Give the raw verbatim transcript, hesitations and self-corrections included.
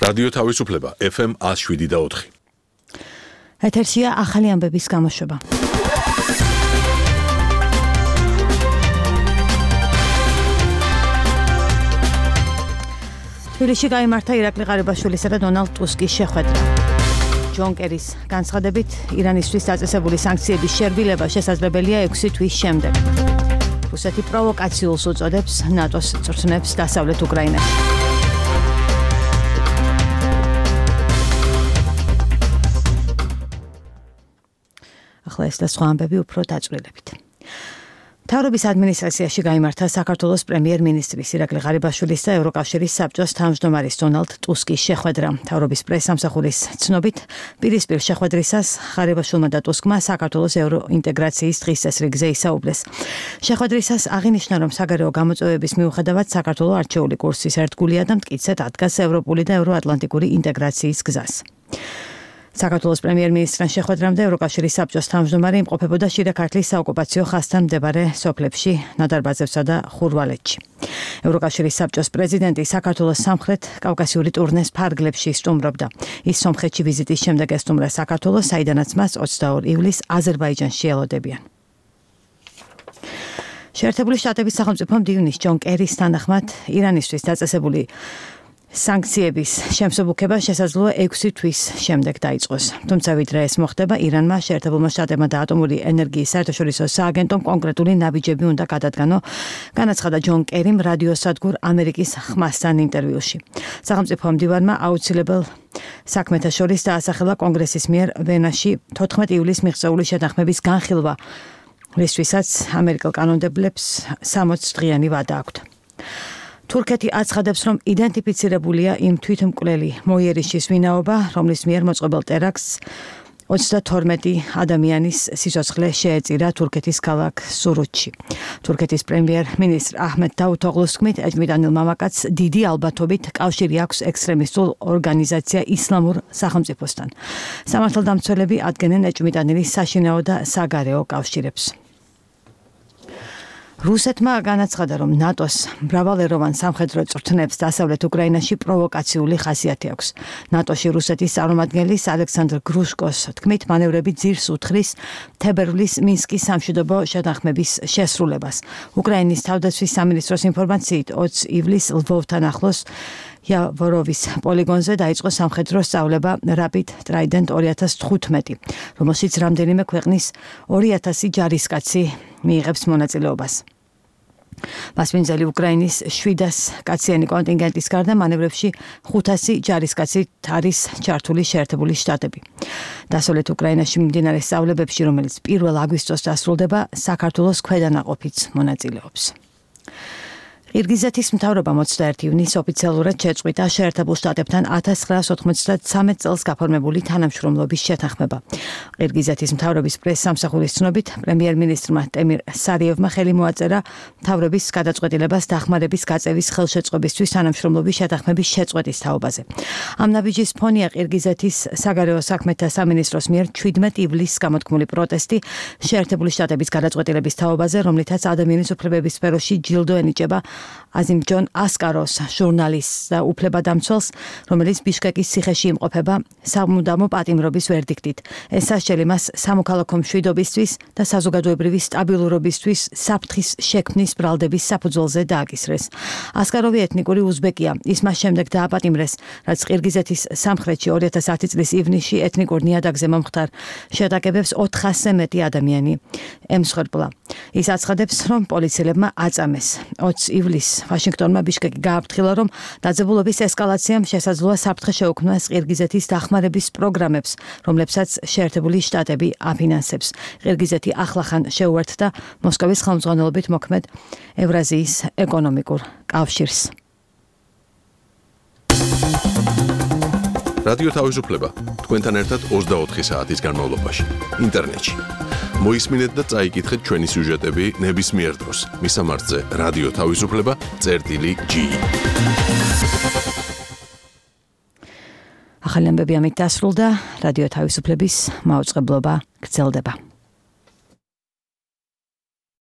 რადიო თავისუფლება ეფ ემ one oh seven და four. ეთერშია ახალი ამბების გამოშვება. თბილისში გაიმართა ირაკლი ყარიბაშვილისა და დონალდ ტუსკის შეხვედრა. ჯონ კერის განცხადებით, ირანისთვის დაწესებული სანქციების შერბილება შესაძლებელია ექვსი თვის შემდეგ. რუსეთი პროვოკაციულს უწოდებს ნატოს წვრთნებს დასავლეთ უკრაინაში. ახლა ეს და სხვა ამბები უფრო დაწვრილებით. მთავრობის ადმინისტრაციაში გაიმართა საქართველოს პრემიერ-მინისტრის ირაკლი ღარიბაშვილის და ევროკავშირის საბჭოს თავმჯდომარის დონალდ ტუსკის შეხვედრა. მთავრობის პრესსამსახურის ცნობით, პირისპირ შეხვედრისას ღარიბაშვილმა და ტუსკმა საქართველოს ევროინტეგრაციის დღის წესრიგზე ისაუბრეს. შეხვედრისას აღინიშნა, რომ საგარეო გამოწვევების მიუხედავად საქართველო არჩეული კურსის ერთგულია და მტკიცედ ადგას ევროპული და ევროატლანტიკური ინტეგრაციის გზას. საქართველოს პრემიერ-მინისტრთან შეხვედრამდე ევროკავშირის საბჭოს თავმჯდომარე იმყოფებოდა შიდა ქართლის საოკუპაციო ხაზთან მდებარე სოფლებში, ნადარბაზებსა და ხურვალეთში. ევროკავშირის საბჭოს პრეზიდენტი საქართველოს სამხრეთ კავკასიური ტურნეს ფარგლებში სტუმრობდა. ის სომხეთში ვიზიტის შემდეგ ესტუმრა საქართველოს, საიდანაც მას ოცდაორ ივლისს აზერბაიჯანში ელოდებიან. შეერთებული შტატების სახელმწიფო მდივნის ჯონ კერის თანახმად ირანისთვის დაწესებული სანქციების შემსუბუქება შესაძლოა ექვსი თვის შემდეგ დაიწყოს. თუმცა ვიდრე ეს მოხდება, ირანმა, შეერთებულმა შტატებმა და ატომური ენერგიის საერთაშორისო სააგენტომ კონკრეტული ნაბიჯები უნდა გადადგანო, განაცხადა ჯონ კერიმ რადიოსადგურ ამერიკის ხმასთან ინტერვიუში. სახელმწიფო მდივანმა აუცილებელ საქმეთა შორის დაასახელა კონგრესის მიერ ვენაში თოთხმეტ ივლისს მიღწეული შეთანხმების განხილვა, რისთვისაც ამერიკელ კანონმდებლებს სამოც დღიანი ვადა აქვთ. თურქეთი აცხადებს, რომ იდენტიფიცირებულია იმ თვითმკვლელი მოიერიშის ვინაობა, რომლის მიერ მოწყობილ ტერაქტს ოცდათორმეტი ადამიანის სიცოცხლე შეეწირა თურქეთის ქალაქ სურუთში. თურქეთის პრემიერ-მინისტრ აჰმედ დავუთოღლუს თქმით, ეჭვმიტანილ მამაკაცს დიდი ალბათობით კავშირი აქვს ექსტრემისტულ ორგანიზაცია ისლამურ სახელმწიფოსთან. სამართალდამცველები ადგენენ ეჭვმიტანილის საშინაო და საგარეო კავშირებს. რუსეთმა განაცხადა, რომ ნატოს მრავალეროვან სამხედრო წვრთნებს დასავლეთ უკრაინაში პროვოკაციული ხასიათი აქვს. ნატოში რუსეთის წარმომადგენლის ალექსანდრ გრუშკოს თქმით, მანევრები ძირს უთხრის თებერვლის მინსკის სამშვიდობო შეთანხმების შესრულებას. უკრაინის თავდაცვის სამინისტროს ინფორმაციით, ოცი ივლისს ლვოვთან ახლოს იავოროვის პოლიგონზე დაიწყო სამხედრო სწავლება Rapid Trident two thousand fifteen, რომელშიც რამდენიმე ქვეყნის ორი ათასი ჯარისკაცი მიიღებს მონაწილეობას. მასპინძელი უკრაინის შვიდას კაციანი კონტინგენტის გარდა მანევრებში ხუთასი ჯარისკაცი არის ჩართული შეერთებული შტატები. დასავლეთ უკრაინაში მიმდინარე სწავლებებში, რომელიც პირველ აგვისტოს დასრულდება, საქართველოს ქვედანაყოფიც მონაწილეობს. ყირგიზეთის მთავრობამ ოცდაერთი ივნისს ოფიციალურად შეწყვიტა შეერთებულ შტატებთან ათას ცხრაას ოთხმოცდათრამეტ წელს გაფორმებული თანამშრომლობის შეთანხმება. ყირგიზეთის მთავრობის პრესსამსახურის ცნობით, პრემიერ-მინისტრმა ტემირ სარიევმა ხელი მოაწერა მთავრობის გადაწყვეტილებას დახმარების გაწევის ხელშეწყობისთვის თანამშრომლობის შეთანხმების შეწყვეტის თაობაზე. ამ ნაბიჯის ფონია ყირგიზეთის საგარეო საქმეთა სამინისტროს მიერ შვიდმეტ ივლისს გამოთქმული პროტესტი შეერთებული შტატების გადაწყვეტილების თაობაზე, რომლითაც ადამიანის უფლებების სფეროში ჯილდო ენიჭება აზიმჯონ ასკაროს, ჟურნალისტს და უფლებადამცველს, რომელიც ბიშკეკის ციხეში იმყოფება სამუდამო პატიმრობის ვერდიქტით. ეს სასჯელი მას სამოქალაქო მშვიდობისთვის და საზოგადოებრივი სტაბილურობისთვის საფრთხის შექმნის ბრალდების საფუძველზე დააკისრეს. ასკაროვი ეთნიკური უზბეკია. ის მას შემდეგ დააპატიმრეს, რაც ყირგიზეთის სამხრეთში ორი ათას ათი წლის ივნისში ეთნიკურ ნიადაგზე მომხდარ შეტაკებებს ოთხასზე მეტი ადამიანი ემსხვერპლა. ის აცხადებს, რომ პოლიციელებმა აწამეს. ოცი ივლისს ვაშინგტონმა ბიშკეკი გააფრთხილა, რომ დაძაბულობის ესკალაციამ შესაძლოა საფრთხე შეუქმნას ყირგიზეთის დახმარების პროგრამებს, რომლებსაც შეერთებული შტატები აფინანსებს. ყირგიზეთი ახლახან შეუერთდა მოსკოვის ხელმძღვანელობით მოქმედ ევრაზიის ეკონომიკურ კავშირს. რადიო თავისუფლება თქვენთან ერთად ოცდაოთხი საათის განმავლობაში ინტერნეტში. მოისმინეთ და წაიკითხეთ ჩვენი სიუჟეტები ნებისმიერ დროს. მისამართზე რადიო თავისუფლება წერტილი ჯი. ახალი ამბები ამით დასრულდა. რადიო თავისუფლების მაუწყებლობა გრძელდება.